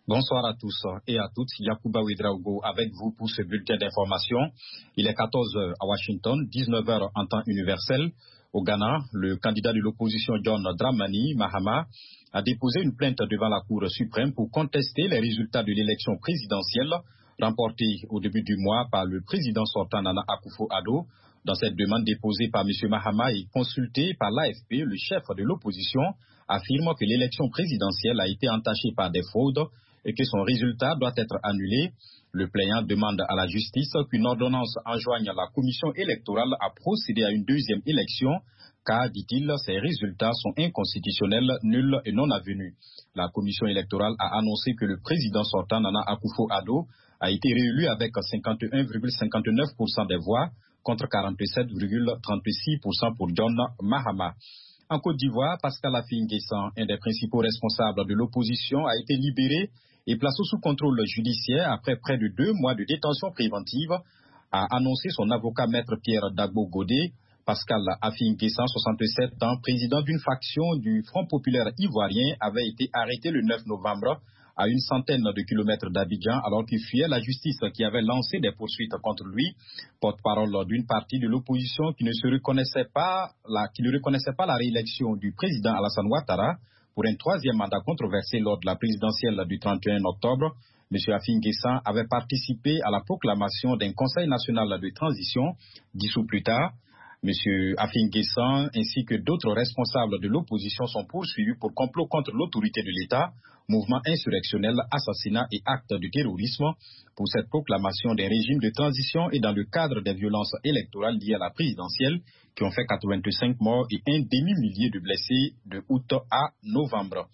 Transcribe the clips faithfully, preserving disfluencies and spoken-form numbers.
Bonsoir à tous et à toutes. Yacouba Ouedraogo avec vous pour ce bulletin d'information. Il est quatorze heures à Washington, dix-neuf heures en temps universel. Au Ghana, le candidat de l'opposition John Dramani Mahama a déposé une plainte devant la Cour suprême pour contester les résultats de l'élection présidentielle remportée au début du mois par le président sortant Nana Akufo-Addo. Dans cette demande déposée par M. Mahama et consultée par l'A F P, le chef de l'opposition affirme que l'élection présidentielle a été entachée par des fraudes et que son résultat doit être annulé. Le plaignant demande à la justice qu'une ordonnance enjoigne la commission électorale à procéder à une deuxième élection, car, dit-il, ces résultats sont inconstitutionnels, nuls et non avenus. La commission électorale a annoncé que le président sortant, Nana Akufo-Addo, a été réélu avec cinquante et un virgule cinquante-neuf pour cent des voix, contre quarante-sept virgule trente-six pour cent pour John Mahama. En Côte d'Ivoire, Pascal Affi-N'Guessan, un des principaux responsables de l'opposition, a été libéré et placé sous contrôle judiciaire après près de deux mois de détention préventive, a annoncé son avocat maître Pierre Dagbo Godé. Pascal Affi-N'Guessan, soixante-sept ans, président d'une faction du Front populaire ivoirien, avait été arrêté le neuf novembre à une centaine de kilomètres d'Abidjan alors qu'il fuyait la justice qui avait lancé des poursuites contre lui, porte-parole d'une partie de l'opposition qui ne se reconnaissait pas la, qui ne reconnaissait pas la réélection du président Alassane Ouattara pour un troisième mandat controversé lors de la présidentielle du trente et un octobre. M. Affi-N'Guessan avait participé à la proclamation d'un conseil national de transition dissous plus tard. M. Affi-N'Guessan ainsi que d'autres responsables de l'opposition sont poursuivis pour complot contre l'autorité de l'État, mouvement insurrectionnel, assassinat et actes de terrorisme pour cette proclamation des régimes de transition et dans le cadre des violences électorales liées à la présidentielle qui ont fait quatre-vingt-cinq morts et un demi-millier de blessés de août à novembre.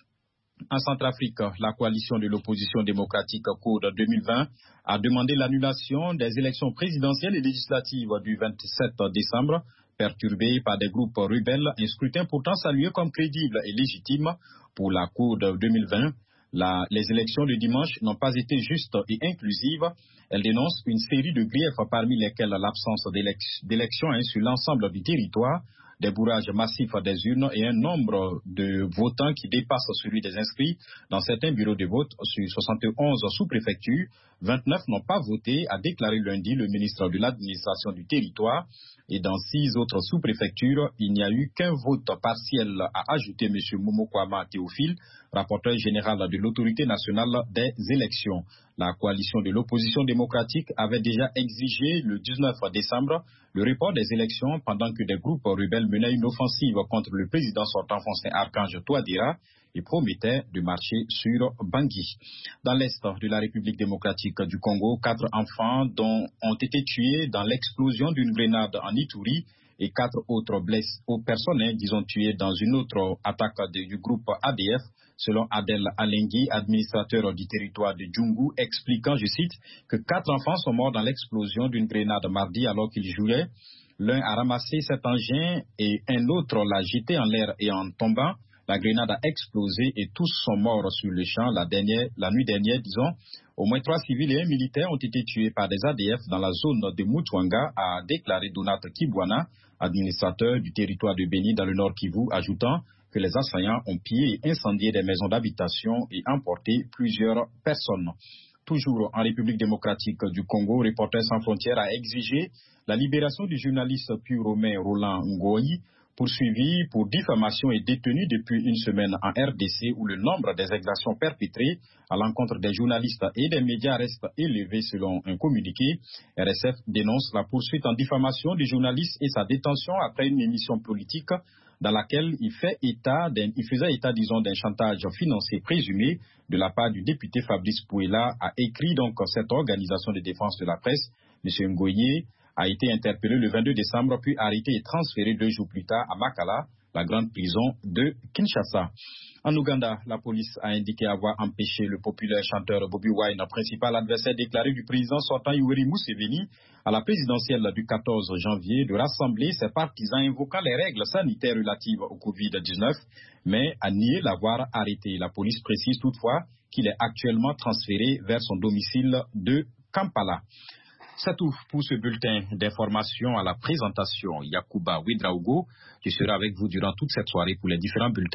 En Centrafrique, la coalition de l'opposition démocratique CODE deux mille vingt a demandé l'annulation des élections présidentielles et législatives du vingt-sept décembre, perturbées par des groupes rebelles, un scrutin pourtant salué comme crédible et légitime pour la CODE deux mille vingt. La, les élections de dimanche n'ont pas été justes et inclusives. Elles dénoncent une série de griefs parmi lesquels l'absence d'élections sur l'ensemble du territoire, des bourrages massifs des urnes et un nombre de votants qui dépasse celui des inscrits. Dans certains bureaux de vote, sur soixante et onze sous-préfectures, vingt-neuf n'ont pas voté, a déclaré lundi le ministre de l'administration du territoire. Et dans six autres sous-préfectures, il n'y a eu qu'un vote partiel, a ajouté M. Momo Kwama Théophile, rapporteur général de l'autorité nationale des élections. La coalition de l'opposition démocratique avait déjà exigé le dix-neuf décembre le report des élections pendant que des groupes rebelles menaient une offensive contre le président sortant français Archange Touadéra et promettaient de marcher sur Bangui. Dans l'est de la République démocratique du Congo, quatre enfants dont ont été tués dans l'explosion d'une grenade en Ituri et quatre autres blessés aux personnes, disons tués dans une autre attaque de, du groupe A D F, selon Adel Alengui, administrateur du territoire de Djungu, expliquant, je cite, que quatre enfants sont morts dans l'explosion d'une grenade mardi alors qu'ils jouaient. L'un a ramassé cet engin et un autre l'a jeté en l'air et en tombant, la grenade a explosé et tous sont morts sur le champ la, dernière, la nuit dernière, disons. Au moins trois civils et un militaire ont été tués par des A D F dans la zone de Mutwanga, a déclaré Donat Kibwana, administrateur du territoire de Beni dans le Nord Kivu, ajoutant que les assaillants ont pillé et incendié des maisons d'habitation et emporté plusieurs personnes. Toujours en République démocratique du Congo, Reporters sans frontières a exigé la libération du journaliste pu-romain Roland Ngoyi, poursuivi pour diffamation et détenu depuis une semaine en R D C où le nombre des exactions perpétrées à l'encontre des journalistes et des médias reste élevé selon un communiqué. R S F dénonce la poursuite en diffamation du journaliste et sa détention après une émission politique dans laquelle il, fait état il faisait état, disons, d'un chantage financier présumé de la part du député Fabrice Pouela, a écrit donc cette organisation de défense de la presse. M. Ngoyi a été interpellé le vingt-deux décembre, puis arrêté et transféré deux jours plus tard à Makala, la grande prison de Kinshasa. En Ouganda, la police a indiqué avoir empêché le populaire chanteur Bobi Wine, principal adversaire déclaré du président sortant Yoweri Museveni, à la présidentielle du quatorze janvier, de rassembler ses partisans invoquant les règles sanitaires relatives au covid dix-neuf, mais a nié l'avoir arrêté. La police précise toutefois qu'il est actuellement transféré vers son domicile de Kampala. C'est tout pour ce bulletin d'information. À la présentation, Yacouba Ouedraogo. Je serai avec vous durant toute cette soirée pour les différents bulletins.